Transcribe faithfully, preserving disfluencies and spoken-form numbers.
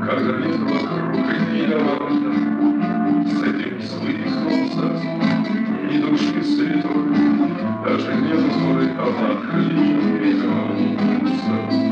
когда нет вокруг и виновата, с этим не свыкнулся, ни души святой, даже нет злой, а так лишь вернулся.